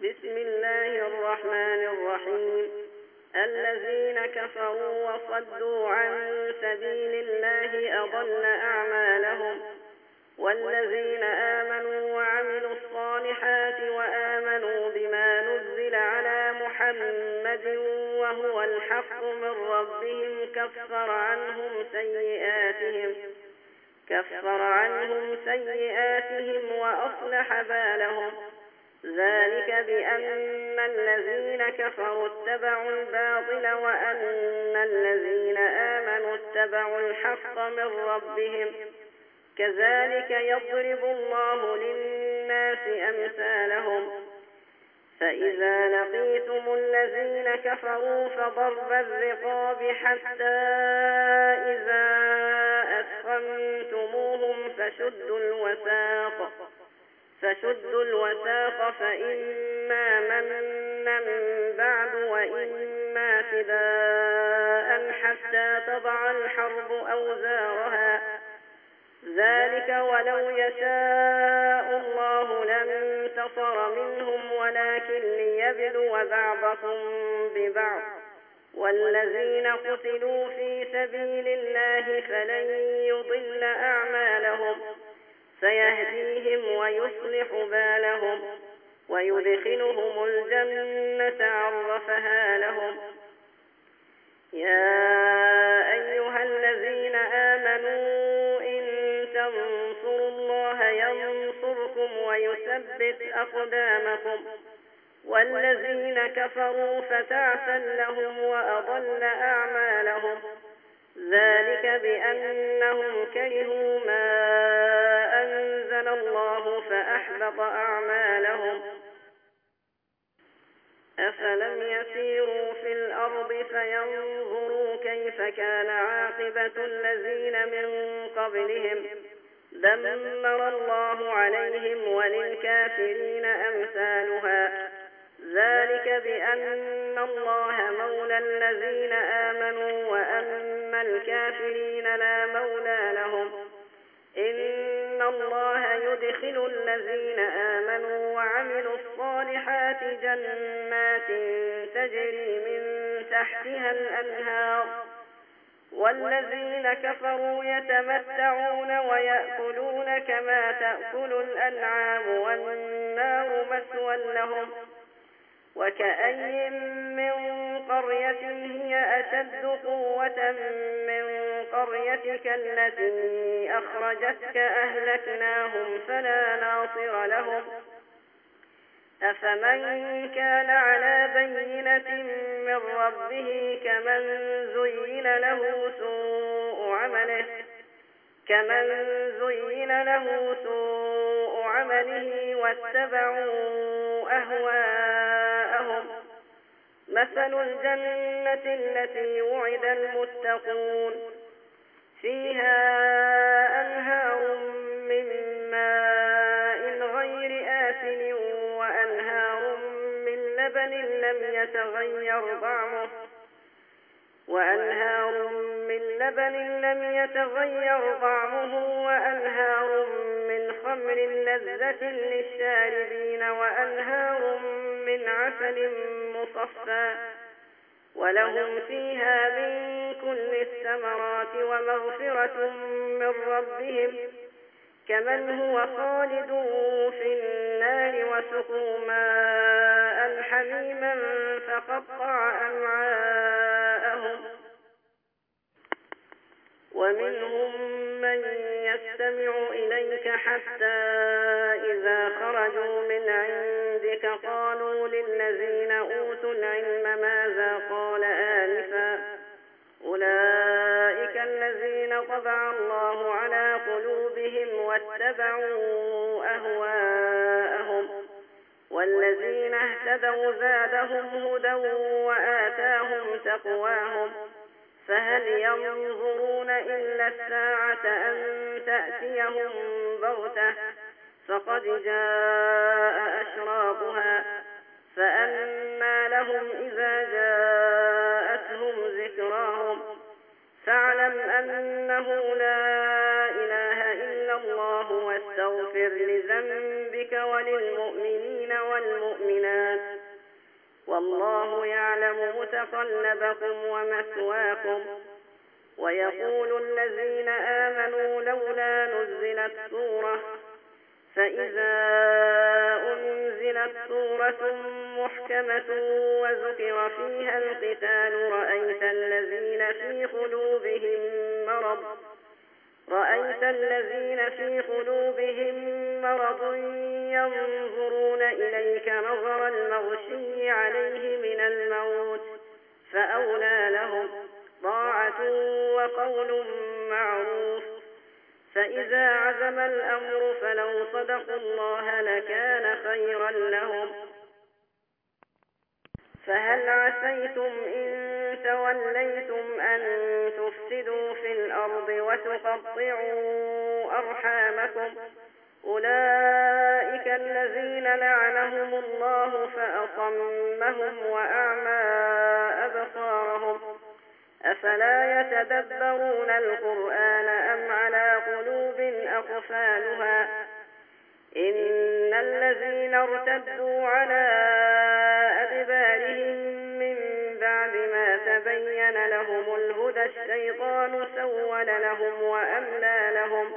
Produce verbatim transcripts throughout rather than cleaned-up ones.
بسم الله الرحمن الرحيم. الذين كفروا وصدوا عن سبيل الله أضل أعمالهم، والذين آمنوا وعملوا الصالحات وآمنوا بما نزل على محمد وهو الحق من ربهم كفر عنهم سيئاتهم كفر عنهم سيئاتهم وأصلح بالهم. ذلك بأن الذين كفروا اتبعوا الباطل وأن الذين آمنوا اتبعوا الحق من ربهم. كذلك يضرب الله للناس أمثالهم. فإذا لقيتم الذين كفروا فضرب الرقاب حتى إذا أثخنتموهم فشدوا الوثاق فشدوا الوثاق فإما منا بعد وإما فداء حتى تضع الحرب أوزارها. ذلك ولو يشاء الله لانتصر منهم ولكن ليبلو بعضكم ببعض. والذين قتلوا في سبيل الله فلن يضل أعمالهم، سيهديهم ويصلح بالهم ويدخلهم الجنة عرفها لهم. يا أيها الذين آمنوا إن تنصروا الله ينصركم ويثبت أقدامكم. والذين كفروا فتعسا لهم وأضل أعمالهم. ذلك بأنهم كرهوا ما أنزل الله فأحبط أعمالهم. أفلم يسيروا في الأرض فينظروا كيف كان عاقبة الذين من قبلهم. دمر الله عليهم وللكافرين أمثالها. ذلك بأن الله مولى الذين آمنوا وأن الكافرين لا مولى لهم. إن الله يدخل الذين آمنوا وعملوا الصالحات جنات تجري من تحتها الأنهار، والذين كفروا يتمتعون ويأكلون كما تأكل الأنعام والنار مثوى لهم. وكأي من قرية هي أشد قوة من قريتك التي أخرجتك أهلكناهم فلا ناصر لهم. أفمن كان على بينة من ربه كمن زين له سوء عمله كمن زين له سوء عمله واتبعوا أهواءهم. مثل الجنة التي وعد المتقون فيها أنهار من ماء غير آسن وأنهار من لبن لم يتغير طعمه وأنهار من لبن لم يتغير طعمه وأنهار من خمر لذة للشاربين وأنهار من عسل مصفى ولهم فيها من كل الثمرات ومغفرة من ربهم كمن هو خالد في النار وسقوا ماء حميما فقطع أمعاءهم. ومنهم من يستمع إليك حتى إذا خرجوا من عندك قالوا للذين أوتوا العلم ماذا قال آنفا. أولئك الذين طبع الله على قلوبهم واتبعوا أهواءهم. والذين اهتدوا زادهم هدى وآتاهم تقواهم. فهل ينظرون إلا الساعة أن تأتيهم بغتة فقد جاء أشراطها. فأنى لهم إذا جاءتهم ذكراهم. فاعلم أنه لا إله إلا الله واستغفر لذنبك وللمؤمنين والمؤمنات والله يعلم متقلبكم ومثواكم. ويقول الذين آمنوا لولا نزلت سورة فإذا أنزلت سورة محكمة وذكر فيها القتال رأيت الذين في قلوبهم مرض رأيت الذين في قلوبهم مرض ينظرون إليك نظر المغشي عليه من الموت فأولى لهم طاعة وقول معروف. فإذا عزم الأمر فلو صدقوا الله لكان خيرا لهم. فهل عسيتم إن توليتم أن تفسدوا في الأرض وتقطعوا أرحامكم؟ أولئك الذين لعنهم الله فأصمهم وأعمى أبصارهم. أفلا يتدبرون القرآن أم على قلوب أقفالها؟ إن الذين ارتدوا على أدبارهم من بعد ما تبين لهم الهدى الشيطان سول لهم وأملى لهم.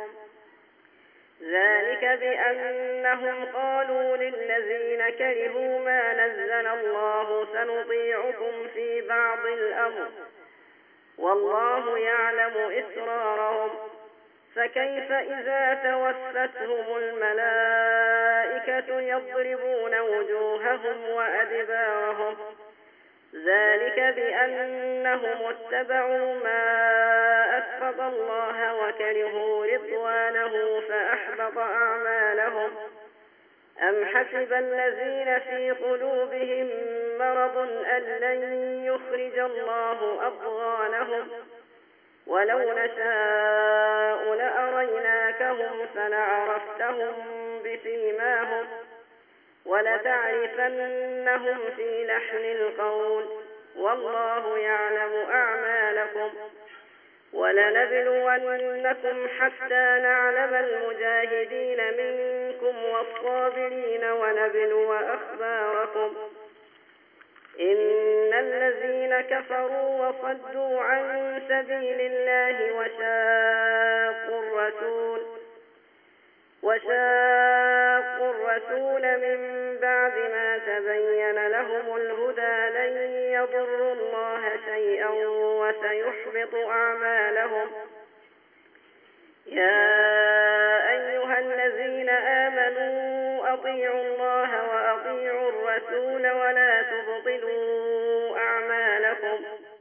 ذلك بأنهم قالوا للذين كرهوا ما نزل الله سنطيعكم في بعض الأمر والله يعلم إسرارهم. فكيف إذا توفتهم الملائكة يضربون وجوههم وأدبارهم؟ ذلك بأنهم اتبعوا ما أسخط الله وكرهوا رضوانه فأحبط أعمالهم. أم حسب الذين في قلوبهم مرض أن لن يخرج الله أضغانهم؟ ولو نشاء لأريناكهم فلعرفتهم بسيماهم ولتعرفنهم في لحن القول والله يعلم أعمالكم. ولنبلونكم حتى نعلم المجاهدين منكم والصابرين ونبلو أخباركم. إن الذين كفروا وصدوا عن سبيل الله وشاقوا الرسول وشاقوا الرسول من بعد ما تبين لهم الهدى لن يضروا الله شيئا وسيحبط أعمالهم. يا أيها الذين آمنوا أطيعوا الله وأطيعوا الرسول ولا تبطلوا أعمالكم.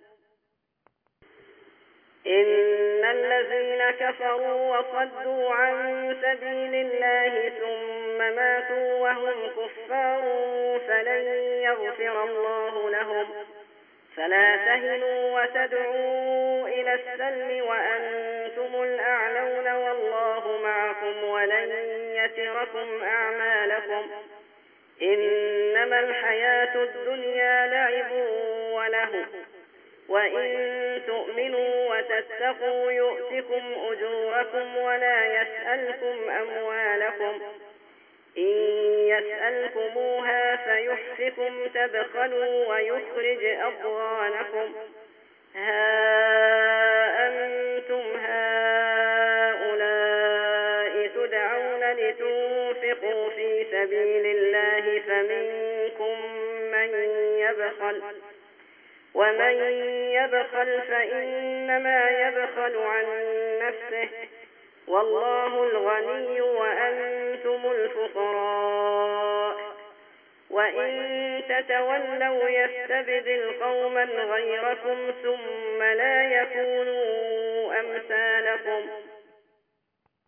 إن الذين كفروا وصدوا عن سبيل الله ثم ماتوا وهم كفار فلن يغفر الله لهم. فلا تهنوا وتدعوا إلى السلم وأنتم الأعلون والله معكم ولن يتركم أعمالكم. إنما الحياة الدنيا لعب وله وإن تؤمنوا وتتقوا يؤتكم أجوركم ولا يسألكم أموالكم. إن يسألكموها فيحفكم تبخلوا ويخرج أضغانكم. ها أنتم هؤلاء تدعون لتنفقوا في سبيل الله فمنكم من يبخل ومن يبخل فإنما يبخل عن نفسه والله الغني وأنتم الفقراء. وإن تتولوا يستبدل قوما غيركم ثم لا يكونوا أمثالكم.